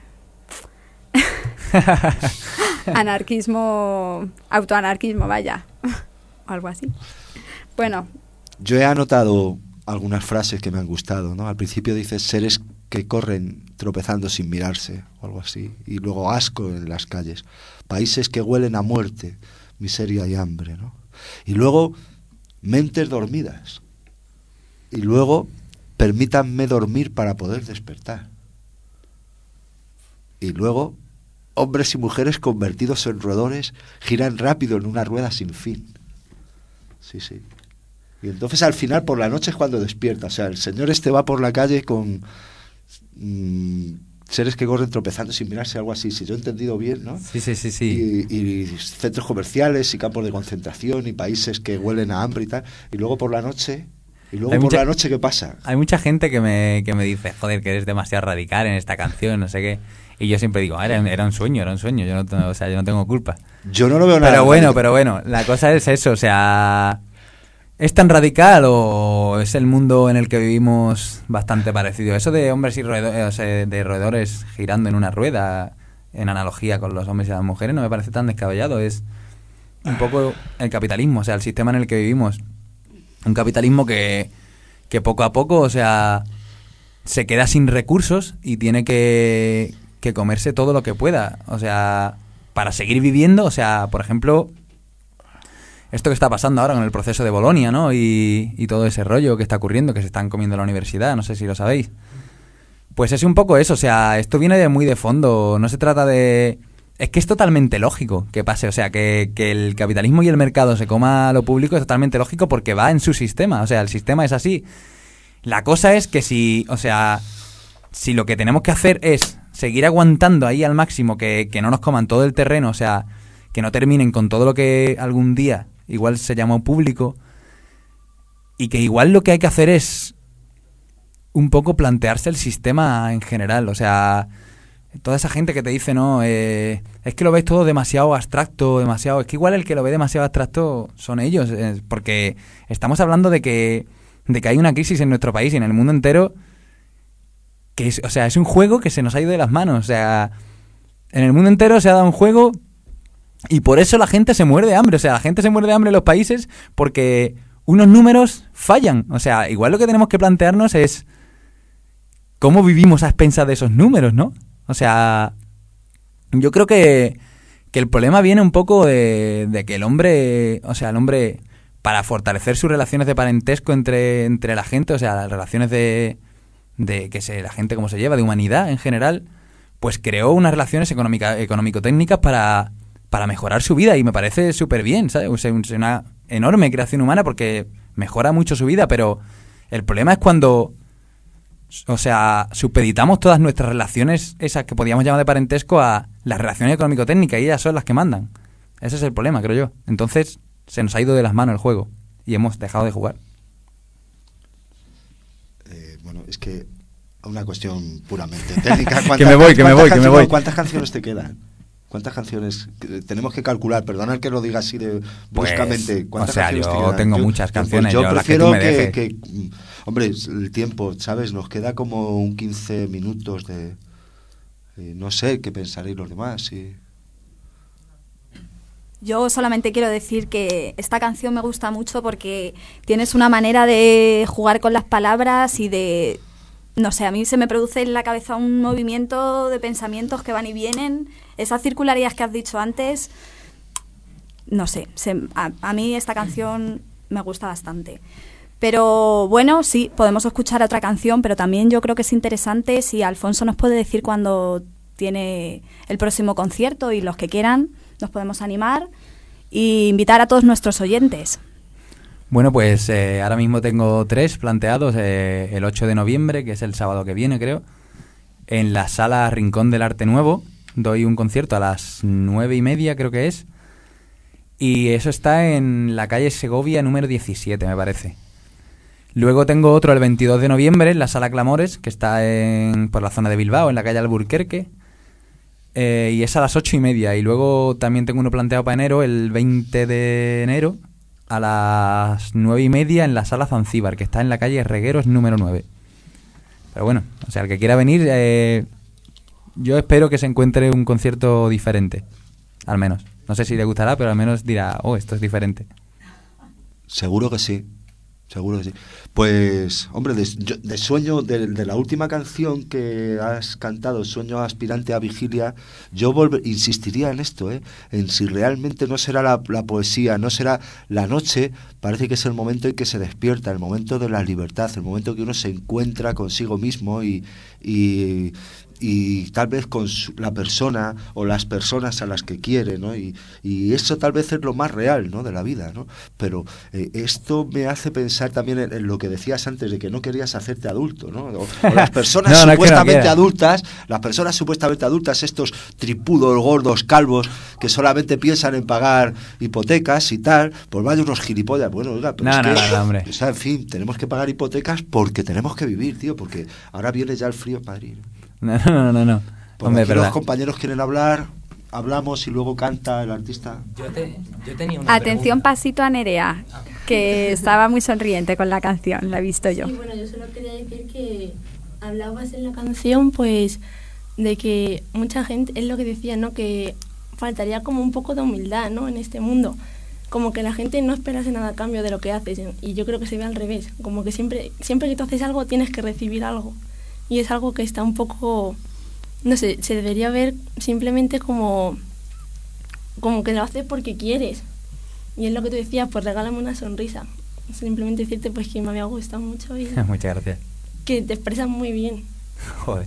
Anarquismo, autoanarquismo, vaya. O algo así. Bueno. Yo he anotado algunas frases que me han gustado, ¿no? Al principio dices seres que corren tropezando sin mirarse, o algo así, y luego asco en las calles, países que huelen a muerte, miseria y hambre, ¿no? Y luego mentes dormidas, y luego permítanme dormir para poder despertar, y luego hombres y mujeres convertidos en roedores giran rápido en una rueda sin fin. Sí, sí. Y entonces al final por la noche es cuando despierta. O sea, el señor este va por la calle con mmm, seres que corren tropezando sin mirarse, algo así, si yo he entendido bien, ¿no? Sí, sí, sí, sí. Y, y centros comerciales y campos de concentración y países que huelen a hambre y tal. Y luego por la noche... Y luego Hay por mucha, la noche, ¿qué pasa? Hay mucha gente que me, que me dice, joder, que eres demasiado radical en esta canción, no sé qué. Y yo siempre digo, ah, era, era un sueño, era un sueño, yo no, o sea, yo no tengo culpa. Yo no lo veo nada. Pero bueno, radical. pero bueno, la cosa es eso, o sea, ¿es tan radical o es el mundo en el que vivimos bastante parecido? Eso de hombres y roedores, o sea, de roedores girando en una rueda, en analogía con los hombres y las mujeres, no me parece tan descabellado. Es un poco el capitalismo, o sea, el sistema en el que vivimos. Un capitalismo que, que poco a poco, o sea, se queda sin recursos y tiene que, que comerse todo lo que pueda. O sea, para seguir viviendo, o sea, por ejemplo, esto que está pasando ahora con el proceso de Bolonia, ¿no? Y, y todo ese rollo que está ocurriendo, que se están comiendo en la universidad, no sé si lo sabéis. Pues es un poco eso, o sea, esto viene de muy de fondo, no se trata de... Es que es totalmente lógico que pase, o sea, que, que el capitalismo y el mercado se coma lo público es totalmente lógico porque va en su sistema, o sea, el sistema es así. La cosa es que si, o sea, si lo que tenemos que hacer es seguir aguantando ahí al máximo que, que no nos coman todo el terreno, o sea, que no terminen con todo lo que algún día igual se llamó público, y que igual lo que hay que hacer es un poco plantearse el sistema en general, o sea... Toda esa gente que te dice, no, eh, es que lo ves todo demasiado abstracto, demasiado... Es que igual el que lo ve demasiado abstracto son ellos, eh, porque estamos hablando de que de que hay una crisis en nuestro país y en el mundo entero que es, o sea, es un juego que se nos ha ido de las manos. O sea, en el mundo entero se ha dado un juego y por eso la gente se muere de hambre. O sea, la gente se muere de hambre en los países porque unos números fallan. O sea, igual lo que tenemos que plantearnos es cómo vivimos a expensas de esos números, ¿no? O sea, yo creo que, que el problema viene un poco de, de que el hombre, o sea, el hombre, para fortalecer sus relaciones de parentesco entre, entre la gente, o sea, las relaciones de, de que se, la gente cómo se lleva, de humanidad en general, pues creó unas relaciones económica, económico-técnicas para, para mejorar su vida y me parece súper bien, ¿sabes? O sea, es una enorme creación humana porque mejora mucho su vida, pero el problema es cuando... O sea, supeditamos todas nuestras relaciones, esas que podíamos llamar de parentesco, a las relaciones económico-técnicas y ellas son las que mandan. Ese es el problema, creo yo. Entonces, se nos ha ido de las manos el juego y hemos dejado de jugar. Eh, bueno, es que una cuestión puramente técnica. que me voy, que me voy, que me voy. ¿Cuántas canciones te quedan? ¿Cuántas canciones? Tenemos que calcular, perdonad que lo diga así de bruscamente. Pues, o sea, yo te tengo yo, muchas canciones. Yo, yo prefiero las que, tú me que, que... Hombre, el tiempo, ¿sabes? Nos queda como un quince minutos de... Eh, no sé, ¿qué pensaréis los demás? Sí. Yo solamente quiero decir que esta canción me gusta mucho porque tienes una manera de jugar con las palabras y de... No sé, a mí se me produce en la cabeza un movimiento de pensamientos que van y vienen. Esas circularidades que has dicho antes, no sé, se, a, a mí esta canción me gusta bastante. Pero bueno, sí, podemos escuchar otra canción, pero también yo creo que es interesante si Alfonso nos puede decir cuándo tiene el próximo concierto y los que quieran nos podemos animar e invitar a todos nuestros oyentes. Bueno, pues eh, ahora mismo tengo tres planteados. Eh, el ocho de noviembre, que es el sábado que viene, creo, en la sala Rincón del Arte Nuevo. Doy un concierto a las nueve y media, creo que es. Y eso está en la calle Segovia número diecisiete, me parece. Luego tengo otro el veintidós de noviembre en la sala Clamores, que está en, por la zona de Bilbao, en la calle Alburquerque. Eh, y es a las ocho y media. Y luego también tengo uno planteado para enero, el veinte de enero, a las nueve y media en la Sala Zanzíbar, que está en la calle Regueros número nueve. Pero bueno, o sea, el que quiera venir, eh, yo espero que se encuentre un concierto diferente, al menos. No sé si le gustará, pero al menos dirá, oh, esto es diferente. Seguro que sí. Seguro que sí. Pues, hombre, de, yo- de sueño, de, de la última canción que has cantado, Sueño aspirante a vigilia, yo volver, insistiría en esto, ¿eh? En si realmente no será la, la poesía, no será la noche, parece que es el momento en que se despierta, el momento de la libertad, el momento que uno se encuentra consigo mismo y, y, y tal vez con su- la persona o las personas a las que quiere, ¿no? Y, y eso tal vez es lo más real, ¿no? De la vida, ¿no? Pero eh, esto me hace pensar también en, en lo que decías antes de que no querías hacerte adulto, ¿no? O, o las personas No, no es que no supuestamente quiera. adultas, las personas supuestamente adultas, estos tripudos, gordos, calvos, que solamente piensan en pagar hipotecas y tal, pues vaya unos gilipollas. Bueno, oiga, pero No, es no, que, no, no, hombre. o sea, en fin, tenemos que pagar hipotecas porque tenemos que vivir, tío, porque ahora viene ya el frío en Madrid, ¿no? No, no, no, no. no. Por Hombre, aquí es los verdad. compañeros quieren hablar, hablamos y luego canta el artista. Yo, te, yo tenía una Atención, pregunta. pasito a Nerea, que estaba muy sonriente con la canción, la he visto yo. Sí, bueno, yo solo quería decir que hablabas en la canción, pues, de que mucha gente, es lo que decía, ¿no? Que faltaría como un poco de humildad, ¿no? En este mundo. Como que la gente no esperase nada a cambio de lo que haces. Y yo creo que se ve al revés. Como que siempre, siempre que tú haces algo, tienes que recibir algo. Y es algo que está un poco, no sé, se debería ver simplemente como, como que lo haces porque quieres. Y es lo que tú decías, pues regálame una sonrisa. Simplemente decirte pues que me había gustado mucho y Muchas gracias. que te expresas muy bien. Joder.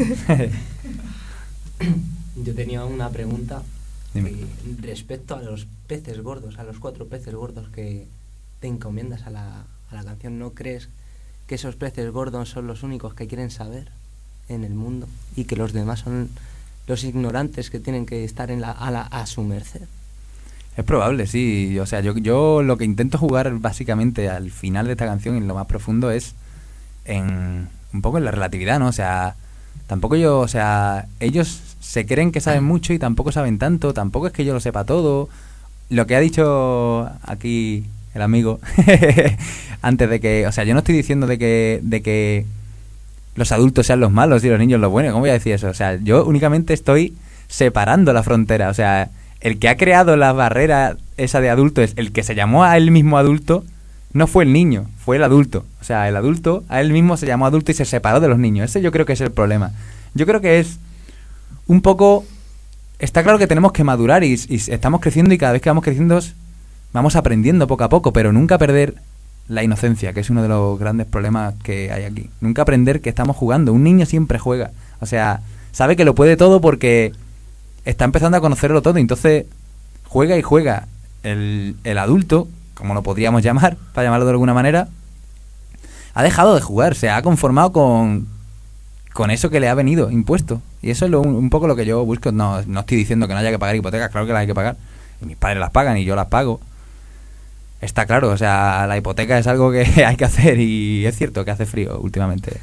Yo tenía una pregunta Dime. eh, respecto a los peces gordos, a los cuatro peces gordos que te encomiendas a la, a la canción. ¿No crees que esos peces gordos son los únicos que quieren saber en el mundo y que los demás son los ignorantes que tienen que estar en la, a, la, a su merced? Es probable, sí. O sea, yo, yo lo que intento jugar básicamente al final de esta canción, en lo más profundo, es en un poco en la relatividad, ¿no? O sea, tampoco yo, o sea, ellos se creen que saben mucho y tampoco saben tanto, tampoco es que yo lo sepa todo. Lo que ha dicho aquí el amigo antes de que, o sea, yo no estoy diciendo de que de que los adultos sean los malos y los niños los buenos, ¿cómo voy a decir eso? O sea, yo únicamente estoy separando la frontera, o sea, el que ha creado la barrera esa de adulto es el que se llamó a él mismo adulto, no fue el niño, fue el adulto. O sea, el adulto a él mismo se llamó adulto y se separó de los niños. Ese yo creo que es el problema. Yo creo que es un poco... Está claro que tenemos que madurar y, y estamos creciendo y cada vez que vamos creciendo vamos aprendiendo poco a poco, pero nunca perder la inocencia, que es uno de los grandes problemas que hay aquí. Nunca aprender que estamos jugando. Un niño siempre juega. O sea, sabe que lo puede todo porque está empezando a conocerlo todo. Entonces juega y juega. El, el adulto, como lo podríamos llamar, para llamarlo de alguna manera, ha dejado de jugar. Se ha conformado con, con eso que le ha venido impuesto. Y eso es lo, un, un poco lo que yo busco. No, no estoy diciendo que no haya que pagar hipotecas. Claro que las hay que pagar. Y mis padres las pagan y yo las pago. Está claro, o sea, la hipoteca es algo que hay que hacer y es cierto que hace frío últimamente.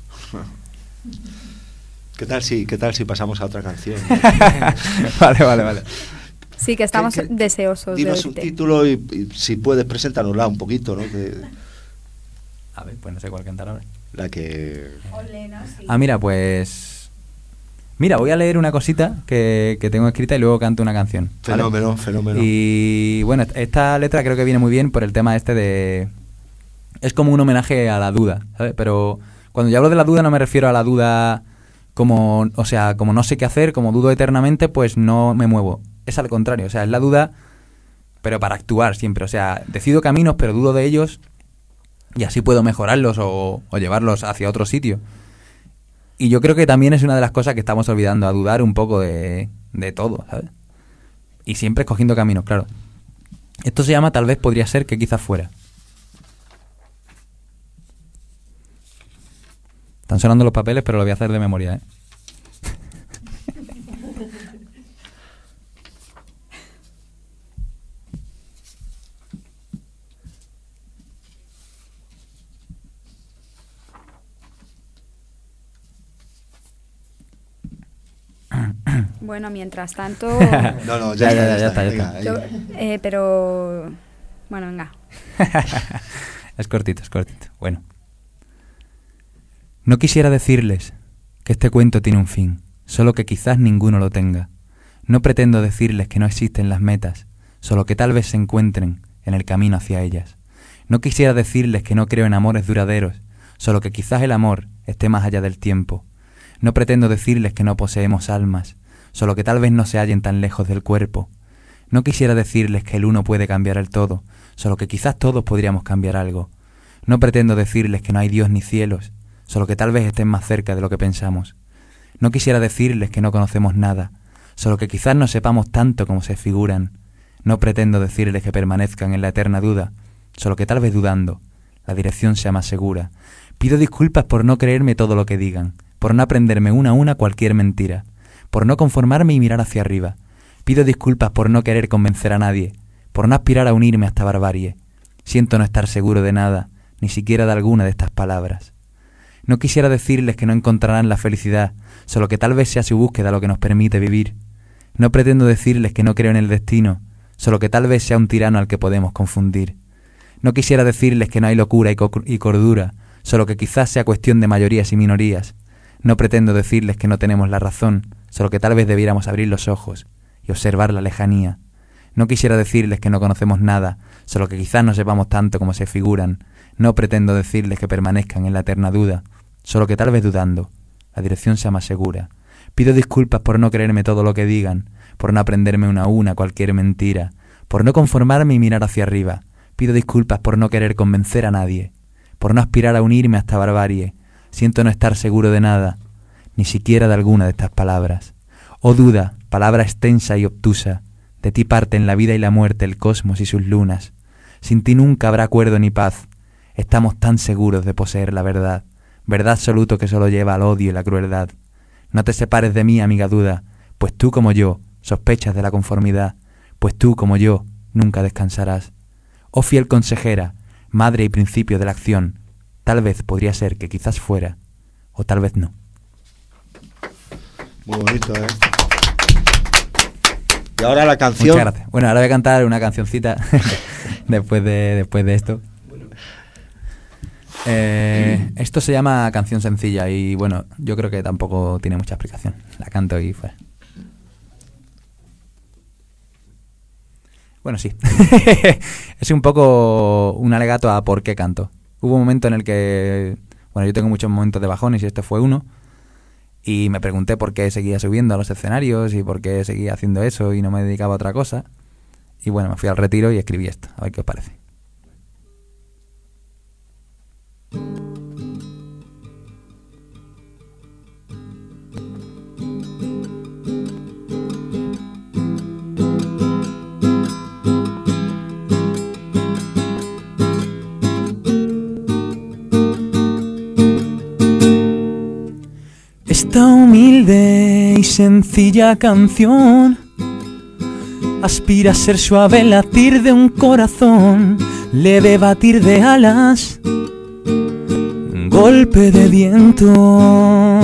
¿Qué tal si, qué tal si pasamos a otra canción? Vale, vale, vale. Sí, que estamos ¿Qué- qué- deseosos de Dinos un oírte. título y, y si puedes, preséntanosla un poquito, ¿no? Que, A ver, pues no sé cuál cantar ahora. la que... Ah, mira, pues... Mira, voy a leer una cosita que, que tengo escrita y luego canto una canción. ¿vale? Fenómeno, fenómeno. Y bueno, esta letra creo que viene muy bien por el tema este de... Es como un homenaje a la duda, ¿sabes? Pero cuando yo hablo de la duda no me refiero a la duda como... O sea, como no sé qué hacer, como dudo eternamente, pues no me muevo. Es al contrario, o sea, es la duda, pero para actuar siempre. O sea, decido caminos, pero dudo de ellos y así puedo mejorarlos o, o llevarlos hacia otro sitio. Y yo creo que también es una de las cosas que estamos olvidando, a dudar un poco de, de todo, ¿sabes? Y siempre escogiendo caminos, claro. Esto se llama Tal vez podría ser que quizás fuera. Están sonando los papeles, pero lo voy a hacer de memoria, ¿eh? Bueno, mientras tanto... No, no, ya, ya, ya, ya está. Ya está. Yo, eh, pero... Bueno, venga. Es cortito, es cortito. Bueno. No quisiera decirles que este cuento tiene un fin, solo que quizás ninguno lo tenga. No pretendo decirles que no existen las metas, solo que tal vez se encuentren en el camino hacia ellas. No quisiera decirles que no creo en amores duraderos, solo que quizás el amor esté más allá del tiempo. No pretendo decirles que no poseemos almas, solo que tal vez no se hallen tan lejos del cuerpo. No quisiera decirles que el uno puede cambiar el todo, solo que quizás todos podríamos cambiar algo. No pretendo decirles que no hay Dios ni cielos, solo que tal vez estén más cerca de lo que pensamos. No quisiera decirles que no conocemos nada, solo que quizás no sepamos tanto como se figuran. No pretendo decirles que permanezcan en la eterna duda, solo que tal vez dudando, la dirección sea más segura. Pido disculpas por no creerme todo lo que digan, por no aprenderme una a una cualquier mentira, por no conformarme y mirar hacia arriba. Pido disculpas por no querer convencer a nadie, por no aspirar a unirme a esta barbarie. Siento no estar seguro de nada, ni siquiera de alguna de estas palabras. No quisiera decirles que no encontrarán la felicidad, solo que tal vez sea su búsqueda lo que nos permite vivir. No pretendo decirles que no creo en el destino, solo que tal vez sea un tirano al que podemos confundir. No quisiera decirles que no hay locura y, co- y cordura, solo que quizás sea cuestión de mayorías y minorías. No pretendo decirles que no tenemos la razón, solo que tal vez debiéramos abrir los ojos y observar la lejanía. No quisiera decirles que no conocemos nada, solo que quizás no sepamos tanto como se figuran. No pretendo decirles que permanezcan en la eterna duda, solo que tal vez dudando, la dirección sea más segura. Pido disculpas por no creerme todo lo que digan, por no aprenderme una a una cualquier mentira, por no conformarme y mirar hacia arriba. Pido disculpas por no querer convencer a nadie, por no aspirar a unirme a esta barbarie. Siento no estar seguro de nada, ni siquiera de alguna de estas palabras. Oh duda, palabra extensa y obtusa, de ti parten la vida y la muerte, el cosmos y sus lunas. Sin ti nunca habrá acuerdo ni paz. Estamos tan seguros de poseer la verdad, verdad absoluto que solo lleva al odio y la crueldad. No te separes de mí, amiga duda, pues tú como yo sospechas de la conformidad, pues tú como yo nunca descansarás. Oh fiel consejera, madre y principio de la acción, tal vez podría ser que quizás fuera, o tal vez no. Muy bonito, ¿eh? Y ahora la canción. Muchas gracias. Bueno, ahora voy a cantar una cancioncita después de después de esto. Eh, esto se llama Canción Sencilla y bueno, yo creo que tampoco tiene mucha explicación. La canto y fuera. Bueno, sí. Es un poco un alegato a por qué canto. Hubo un momento en el que, bueno, yo tengo muchos momentos de bajones y este fue uno. Y me pregunté por qué seguía subiendo a los escenarios y por qué seguía haciendo eso y no me dedicaba a otra cosa. Y bueno, me fui al retiro y escribí esto. A ver qué os parece. Esta humilde y sencilla canción aspira a ser suave el latir de un corazón, leve batir de alas, golpe de viento.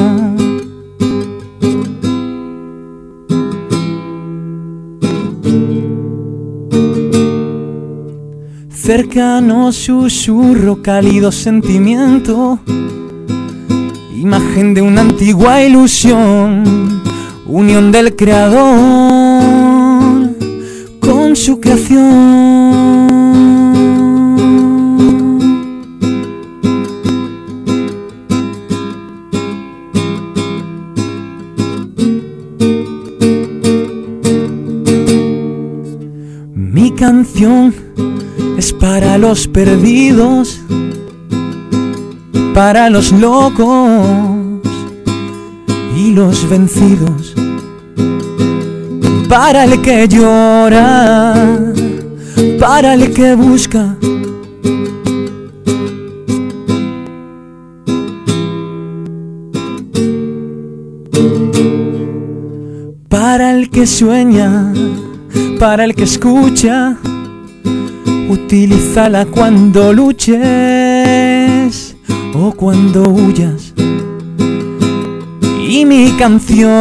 Cercano susurro, cálido sentimiento, imagen de una antigua ilusión, unión del creador con su creación. Mi canción es para los perdidos, para los locos y los vencidos, para el que llora, para el que busca, para el que sueña, para el que escucha. Utilízala cuando luches o cuando huyas, y mi canción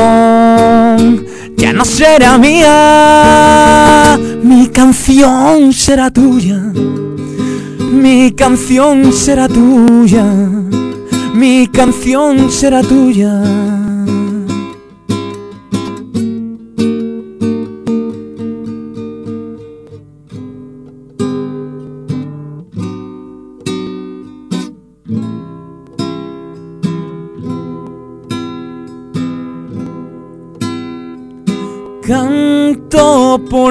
ya no será mía, mi canción será tuya, mi canción será tuya, mi canción será tuya. Canto por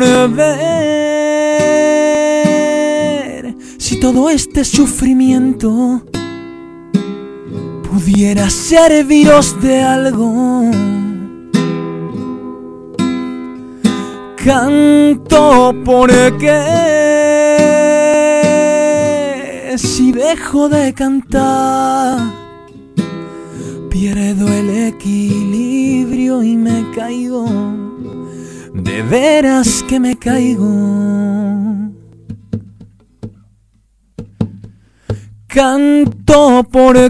ver si todo este sufrimiento pudiera serviros de algo. Canto porque si dejo de cantar pierdo el equilibrio y me caigo. De veras que me caigo. Canto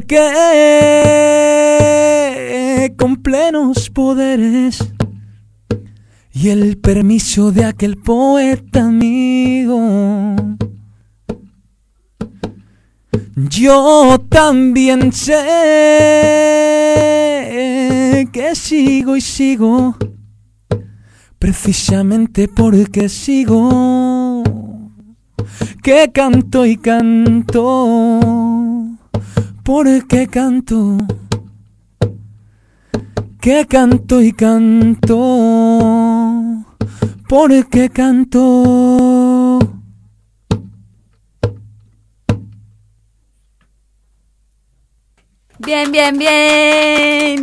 porque con plenos poderes y el permiso de aquel poeta amigo, yo también sé que sigo y sigo precisamente porque sigo, que canto y canto, porque canto, que canto y canto, porque canto. Bien, bien, bien.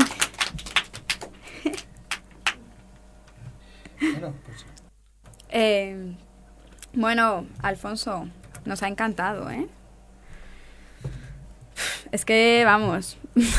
Eh, bueno, Alfonso, nos ha encantado, ¿eh? Es que, vamos,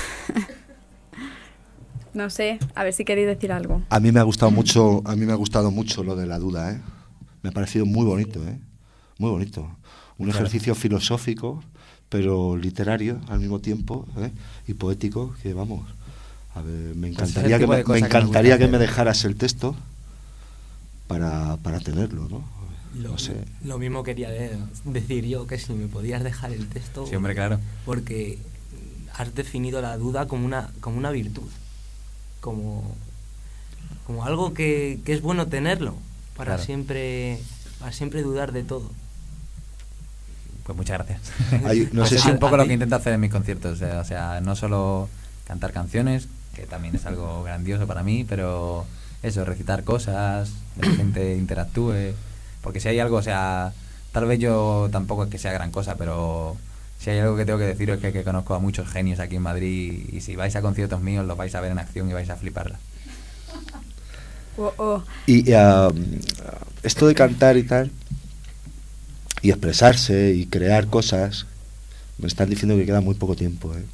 no sé, a ver si queréis decir algo. A mí me ha gustado mucho, a mí me ha gustado mucho lo de la duda, ¿eh? Me ha parecido muy bonito, ¿eh? Muy bonito. Un Claro. ejercicio filosófico, pero literario al mismo tiempo, ¿eh? Y poético, que vamos, a ver, me Pues es el encantaría que tipo de me, cosa me que nos gusta encantaría que hacer. me dejaras el texto para, para tenerlo, ¿no? Lo, No sé. lo mismo quería de- decir yo, que si me podías dejar el texto. Sí, hombre, claro. Porque has definido la duda como una, como una virtud. Como, como algo que, que es bueno tenerlo. Para Claro. siempre para siempre dudar de todo. Pues muchas gracias. Hay- no Pues sé es si- un poco a lo ti- que intento hacer en mis conciertos. O sea, o sea, no solo cantar canciones, que también es algo grandioso para mí, pero eso, recitar cosas, que la gente interactúe. Porque si hay algo, o sea, tal vez yo tampoco es que sea gran cosa, pero si hay algo que tengo que deciros es que, que conozco a muchos genios aquí en Madrid y si vais a conciertos míos los vais a ver en acción y vais a fliparla. Oh, oh. Y uh, esto de cantar y tal, y expresarse y crear cosas, me están diciendo que queda muy poco tiempo, ¿eh?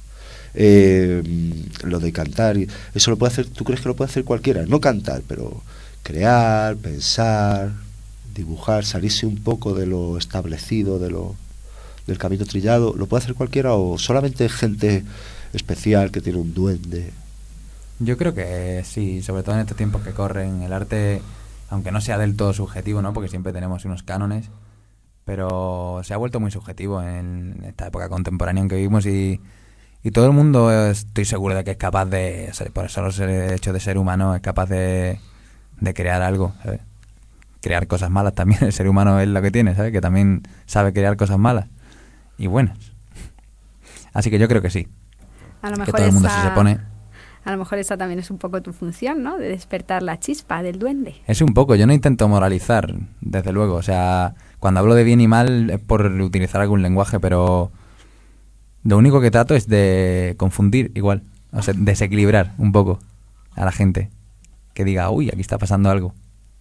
Eh, lo de cantar, y eso lo puede hacer, ¿tú crees que lo puede hacer cualquiera? No cantar, pero crear, pensar, dibujar, salirse un poco de lo establecido, de lo del camino trillado, ¿lo puede hacer cualquiera o solamente gente especial que tiene un duende? Yo creo que sí, sobre todo en estos tiempos que corren, el arte, aunque no sea del todo subjetivo, ¿no? Porque siempre tenemos unos cánones, pero se ha vuelto muy subjetivo en esta época contemporánea en que vivimos y, y todo el mundo estoy seguro de que es capaz de, o sea, por eso el hecho de ser humano es capaz de, de crear algo, ¿sabes? Crear cosas malas también, el ser humano es lo que tiene, ¿sabes? Que también sabe crear cosas malas y buenas. Así que yo creo que sí, A lo que mejor todo el mundo esa- si se pone... A lo mejor esa también es un poco tu función, ¿no? De despertar la chispa del duende. Es un poco, yo no intento moralizar, desde luego. O sea, cuando hablo de bien y mal es por utilizar algún lenguaje, pero lo único que trato es de confundir igual. O sea, desequilibrar un poco a la gente. Que diga, uy, aquí está pasando algo.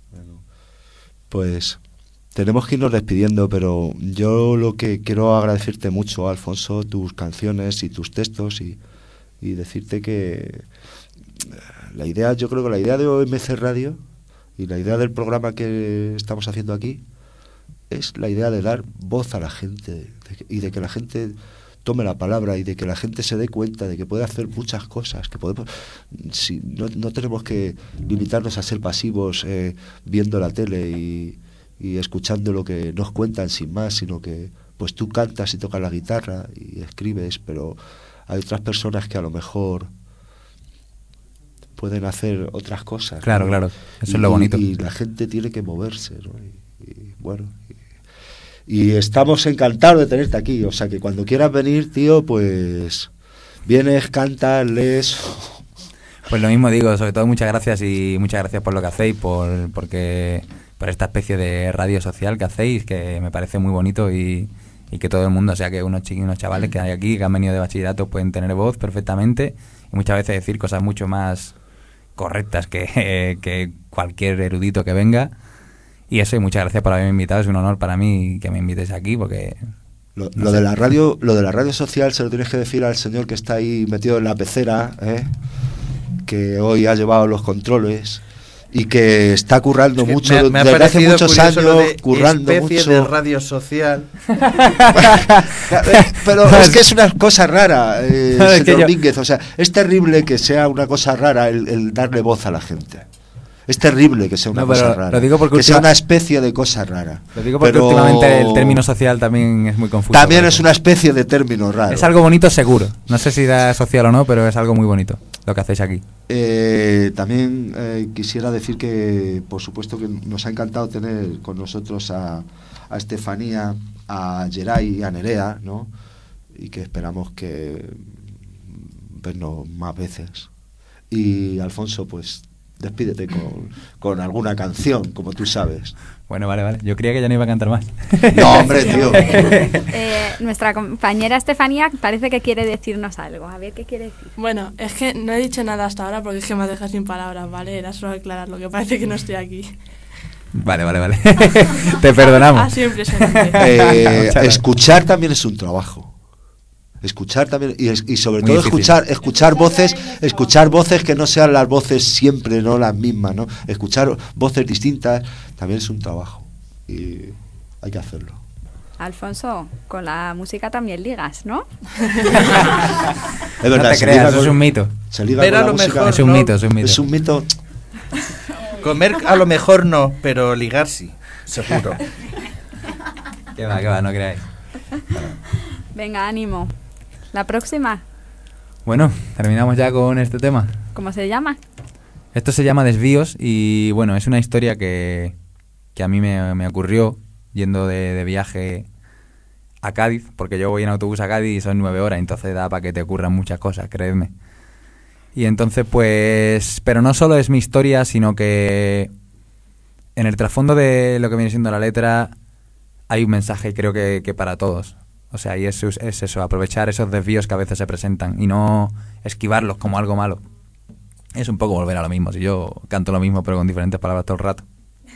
Pues tenemos que irnos despidiendo, pero yo lo que quiero agradecerte mucho, Alfonso, tus canciones y tus textos y, y decirte que la idea, yo creo que la idea de O M C Radio y la idea del programa que estamos haciendo aquí es la idea de dar voz a la gente de que- y de que la gente tome la palabra y de que la gente se dé cuenta de que puede hacer muchas cosas, que podemos, si, no, no tenemos que limitarnos a ser pasivos eh, viendo la tele y, y escuchando lo que nos cuentan sin más, sino que pues tú cantas y tocas la guitarra y escribes, pero hay otras personas que a lo mejor pueden hacer otras cosas. Claro, ¿no? claro, eso y, es lo bonito. Y la gente tiene que moverse, ¿no? Y, y bueno... Y, Y estamos encantados de tenerte aquí, o sea que cuando quieras venir, tío, pues vienes, cantas, lees. Pues lo mismo digo, sobre todo muchas gracias y muchas gracias por lo que hacéis, por porque por esta especie de radio social que hacéis, que me parece muy bonito y, y que todo el mundo, o sea que unos chiquillos, unos chavales que hay aquí, que han venido de bachillerato, pueden tener voz perfectamente y muchas veces decir cosas mucho más correctas que, que cualquier erudito que venga. Y eso, y muchas gracias por haberme invitado, es un honor para mí que me invites aquí, porque... Lo, no lo sé. de la radio lo de la radio social se lo tienes que decir al señor que está ahí metido en la pecera, ¿eh? Que hoy ha llevado los controles y que está currando es que mucho, me, me ha desde hace parecido muchos curioso años, lo de currando especie mucho. de radio social. Pero es que es una cosa rara, eh, No, es señor que yo- Domínguez, o sea, es terrible que sea una cosa rara el, el darle voz a la gente. Es terrible que sea una No, pero cosa rara. lo digo porque que sea última- una especie de cosa rara. Lo digo porque Pero últimamente el término social también es muy confuso. También por es eso. una especie de término raro. Es algo bonito seguro. No sé si da social o no, pero es algo muy bonito lo que hacéis aquí. Eh, también eh, quisiera decir que, por supuesto, que nos ha encantado tener con nosotros a, a Estefanía, a Geray y a Nerea, ¿no? Y que esperamos que vernos más veces. Y Alfonso, pues despídete con, con alguna canción, como tú sabes. Bueno, vale, vale. Yo creía que ya no iba a cantar más. No, hombre, tío. Eh, nuestra compañera Estefanía parece que quiere decirnos algo. A ver qué quiere decir. Bueno, es que no he dicho nada hasta ahora porque es que me has dejado sin palabras, ¿vale? Era solo aclarar lo que parece que no estoy aquí. Vale, vale, vale. Te perdonamos. Ha sido impresionante. Eh, Muchas gracias. escuchar también es un trabajo. Escuchar también y, es- y sobre Muy todo difícil. escuchar escuchar voces escuchar voces que no sean las voces siempre, no las mismas, ¿no? Escuchar voces distintas también es un trabajo y hay que hacerlo. Alfonso, con la música también ligas, ¿no? Es verdad, No te se creas, liga eso con- es un mito. se liga Pero con a la lo música. mejor Es un no. mito, es un mito. Es un mito. Comer a lo mejor no, pero ligar sí, seguro. Que va, que va, no creáis. Venga, ánimo. La próxima, Bueno, terminamos ya con este tema. ¿cómo se llama? Esto se llama Desvíos y bueno, es una historia que, que a mí me, me ocurrió yendo de, de viaje a Cádiz, porque yo voy en autobús a Cádiz y son nueve horas, entonces da para que te ocurran muchas cosas, creedme. Y entonces pues, pero no solo es mi historia, sino que en el trasfondo de lo que viene siendo la letra hay un mensaje creo que, que para todos. O sea, y es, es eso, aprovechar esos desvíos que a veces se presentan y no esquivarlos como algo malo. Es un poco volver a lo mismo, si yo canto lo mismo pero con diferentes palabras todo el rato.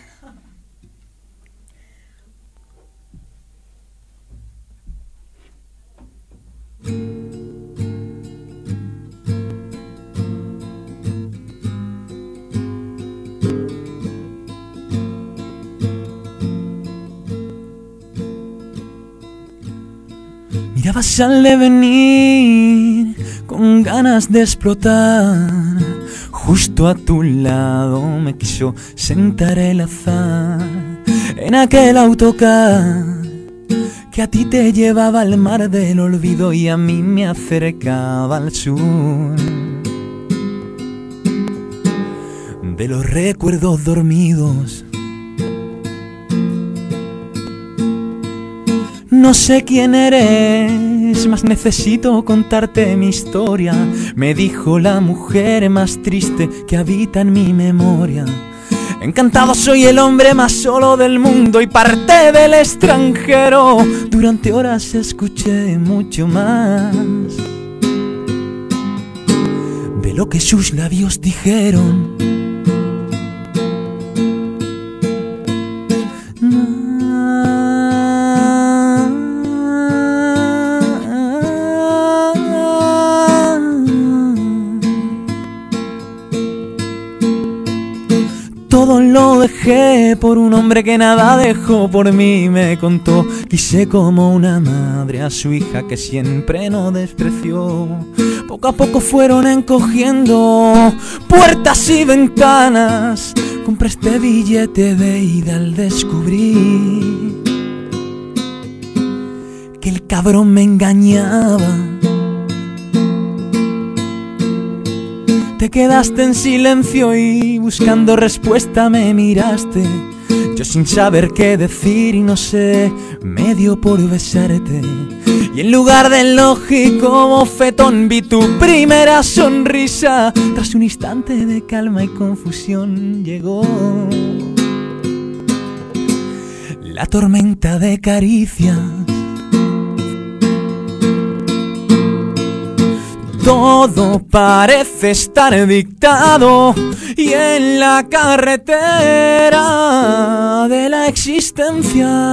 Mirabas al de venir con ganas de explotar. Justo a tu lado me quiso sentar el azar en aquel autocar que a ti te llevaba al mar del olvido y a mí me acercaba al sur de los recuerdos dormidos. No sé quién eres, mas necesito contarte mi historia. Me dijo la mujer más triste que habita en mi memoria. Encantado, soy el hombre más solo del mundo y parte del extranjero. Durante horas escuché mucho más de lo que sus labios dijeron. Todo lo dejé dejé por un hombre que nada dejó por mí, me contó. Quise como una madre a su hija que siempre no despreció. Poco a poco fueron encogiendo puertas y ventanas. Compré este billete de ida al descubrir que el cabrón me engañaba. Te quedaste en silencio y buscando respuesta me miraste. Yo sin saber qué decir y no sé, me dio por besarte. Y en lugar del lógico bofetón vi tu primera sonrisa. Tras un instante de calma y confusión llegó la tormenta de caricias. Todo parece estar dictado y en la carretera de la existencia,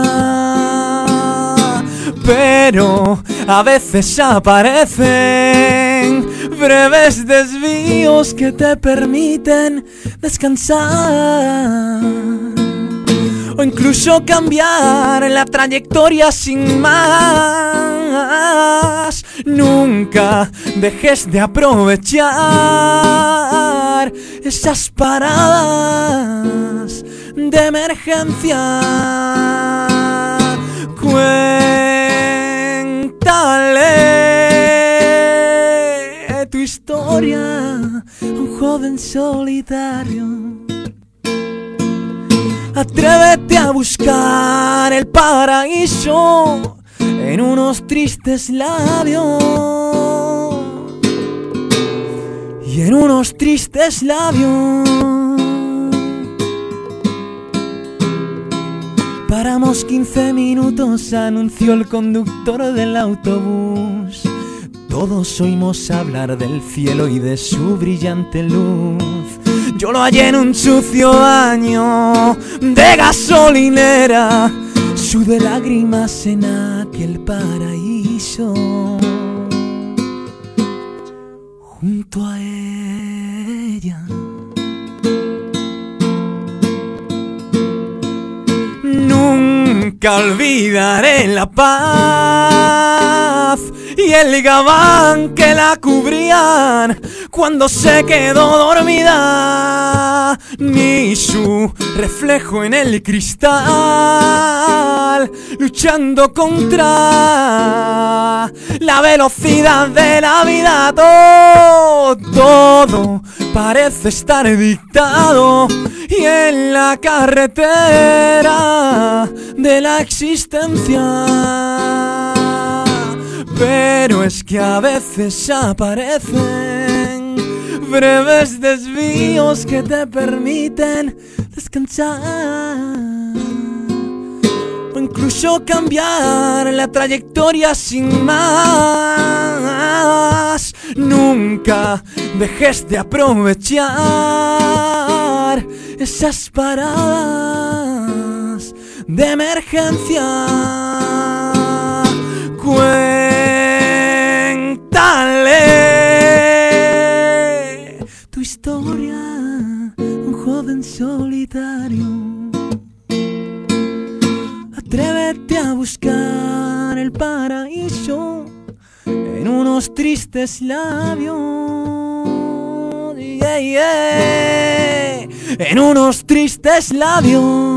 pero a veces aparecen breves desvíos que te permiten descansar o incluso cambiar la trayectoria sin más. Nunca dejes de aprovechar esas paradas de emergencia. Cuéntale tu historia a un joven solitario. Atrévete a buscar el paraíso en unos tristes labios. Y en unos tristes labios. Paramos quince minutos, anunció el conductor del autobús. Todos oímos hablar del cielo y de su brillante luz. Yo lo hallé en un sucio baño de gasolinera. Sudé lágrimas en aquel paraíso. Junto a ella. Nunca olvidaré la paz y el gabán que la cubrían cuando se quedó dormida, ni su reflejo en el cristal, luchando contra la velocidad de la vida. Todo, todo parece estar dictado y en la carretera de la existencia. Pero es que a veces aparecen breves desvíos que te permiten descansar o incluso cambiar la trayectoria sin más. Nunca dejes de aprovechar esas paradas de emergencia. Cuéntale tu historia a un joven solitario. Atrévete a buscar el paraíso en unos tristes labios. Yeah, yeah. En unos tristes labios.